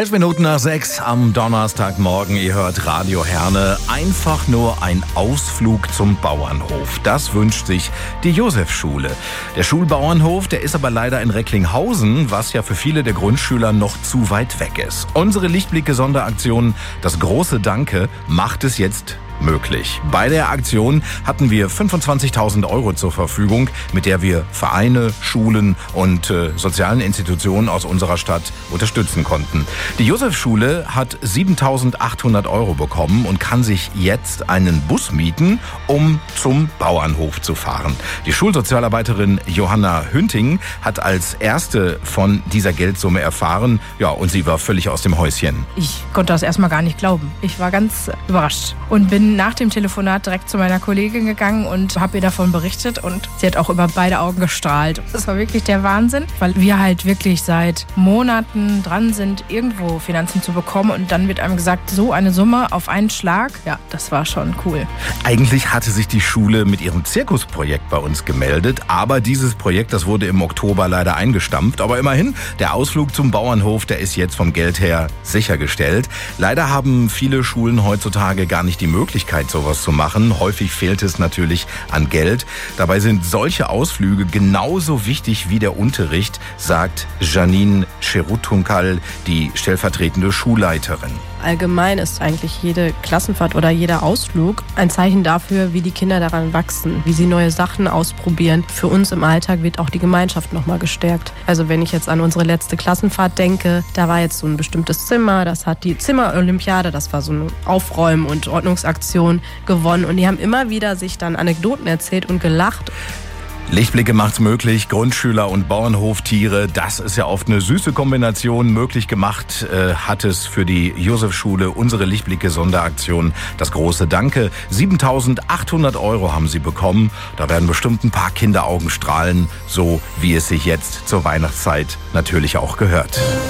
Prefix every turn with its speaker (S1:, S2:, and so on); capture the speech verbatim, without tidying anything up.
S1: Elf Minuten nach sechs am Donnerstagmorgen. Ihr hört Radio Herne. Einfach nur ein Ausflug zum Bauernhof. Das wünscht sich die Josefschule. Der Schulbauernhof, der ist aber leider in Recklinghausen, was ja für viele der Grundschüler noch zu weit weg ist. Unsere Lichtblicke-Sonderaktion, das große Danke, macht es jetzt möglich. Bei der Aktion hatten wir fünfundzwanzigtausend Euro zur Verfügung, mit der wir Vereine, Schulen und äh, sozialen Institutionen aus unserer Stadt unterstützen konnten. Die Josefschule hat siebentausendachthundert Euro bekommen und kann sich jetzt einen Bus mieten, um zum Bauernhof zu fahren. Die Schulsozialarbeiterin Johanna Hünting hat als erste von dieser Geldsumme erfahren, ja, und sie war völlig aus dem Häuschen.
S2: Ich konnte das erstmal gar nicht glauben. Ich war ganz überrascht und bin nach dem Telefonat direkt zu meiner Kollegin gegangen und habe ihr davon berichtet und sie hat auch über beide Augen gestrahlt. Das war wirklich der Wahnsinn, weil wir halt wirklich seit Monaten dran sind, irgendwo Finanzen zu bekommen und dann wird einem gesagt, so eine Summe auf einen Schlag. Ja, das war schon cool.
S1: Eigentlich hatte sich die Schule mit ihrem Zirkusprojekt bei uns gemeldet, aber dieses Projekt, das wurde im Oktober leider eingestampft. Aber immerhin, der Ausflug zum Bauernhof, der ist jetzt vom Geld her sichergestellt. Leider haben viele Schulen heutzutage gar nicht die Möglichkeit, sowas zu machen. Häufig fehlt es natürlich an Geld. Dabei sind solche Ausflüge genauso wichtig wie der Unterricht, sagt Janine Cherutunkal, die stellvertretende Schulleiterin.
S3: Allgemein ist eigentlich jede Klassenfahrt oder jeder Ausflug ein Zeichen dafür, wie die Kinder daran wachsen, wie sie neue Sachen ausprobieren. Für uns im Alltag wird auch die Gemeinschaft nochmal gestärkt. Also wenn ich jetzt an unsere letzte Klassenfahrt denke, da war jetzt so ein bestimmtes Zimmer, das hat die Zimmerolympiade, das war so eine Aufräumen- und Ordnungsaktion gewonnen und die haben immer wieder sich dann Anekdoten erzählt und gelacht.
S1: Lichtblicke macht's möglich, Grundschüler und Bauernhoftiere, das ist ja oft eine süße Kombination. Möglich gemacht äh, hat es für die Josefschule unsere Lichtblicke-Sonderaktion das große Danke. siebentausendachthundert Euro haben sie bekommen. Da werden bestimmt ein paar Kinderaugen strahlen, so wie es sich jetzt zur Weihnachtszeit natürlich auch gehört.